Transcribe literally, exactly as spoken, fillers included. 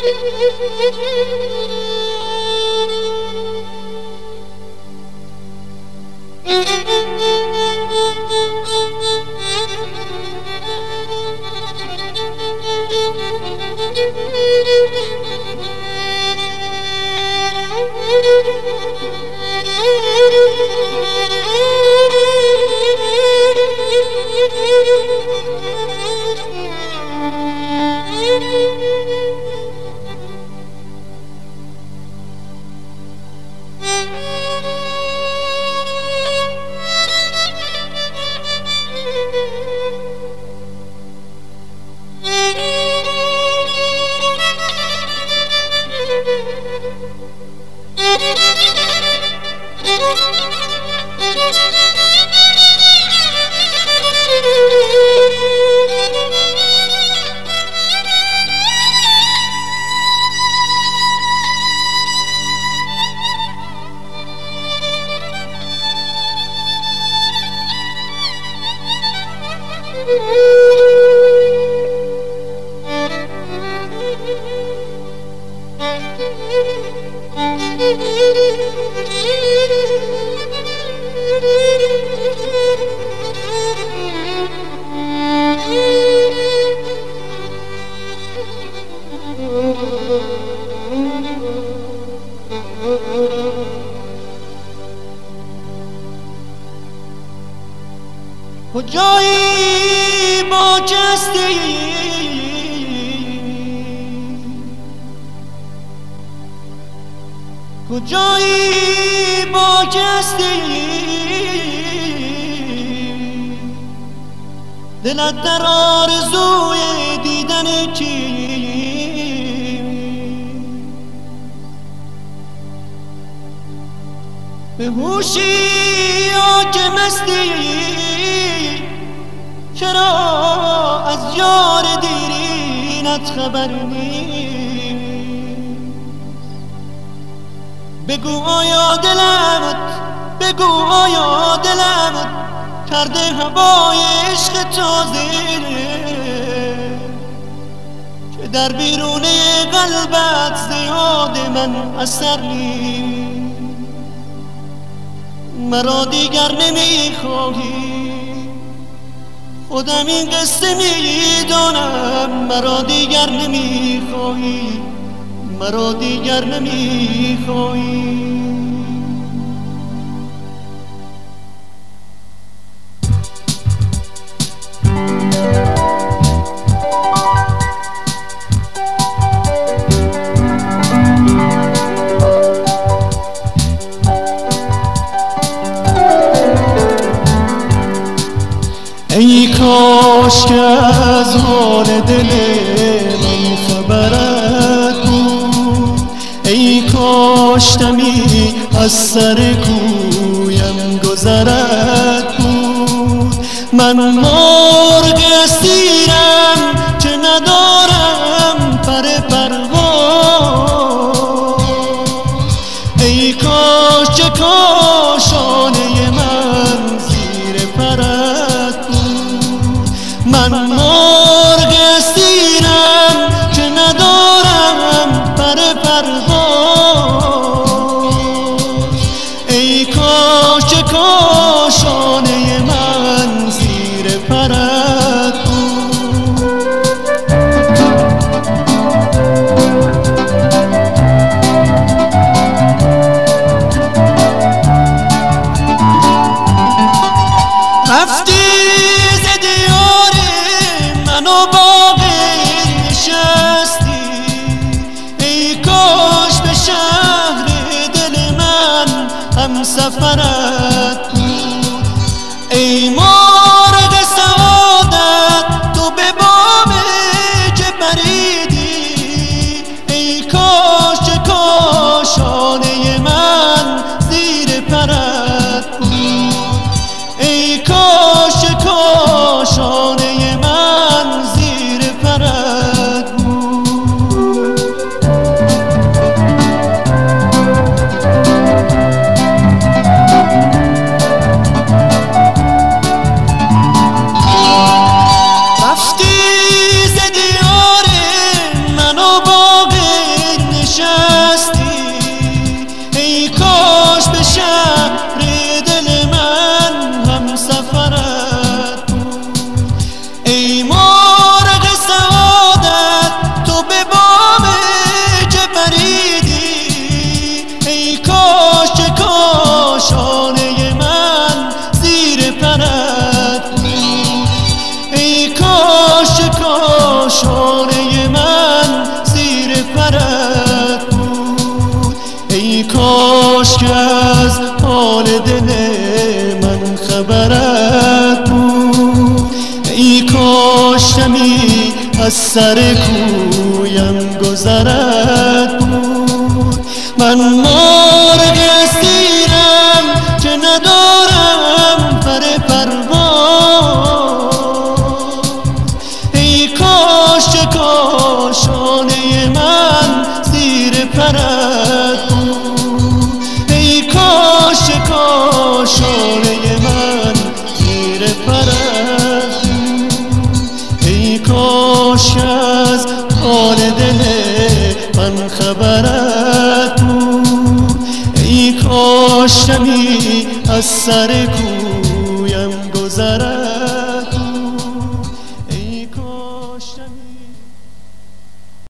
کجایی با جستی کجایی با جستی دلت در آرزوی دیدن کی به هوشی یا که مستی چرا از یار دیرینت خبر نیست بگو آیا دلت بگو آیا دلت کرده هوای عشق تازه که در بیرون قلبت زیاد من اثر نیست مرا دیگر نمیخواهی خودم این قصه میدانم مرا دیگر نمیخواهی مرا دیگر نمیخواهی ای کاش که از حال دل من خبرت بود ای کاش دمی از سر کویم گذرت بود من مرغ اسیرم که ندارم پر پرواز ای کاش چه کاشانه من زیر پرت من مرغ اسیرم که ندارم پر پرواز ای کاش چه کاشانه من زیر پرت بود رفتی منو با غیر نشستی ای کاش به شهر دل من هم سفرت بود ای مرغ سعادت تو به بام که پریدی ای کاش چه کاشانه من زیر پرت بود ای کاش چه کاشانه من زیر پرت بود رفتی ز دیار سر کویم گذرت بود. من مرغ اسیرم که ندارم پر پرواز، ای کاش که کاشانه من زیر پرت بود، ای کاش که کاشانه من زیر پرت بود، ای کاش از حال دل من خبرت بود، ای کاش کمی از سر کویم گذرت.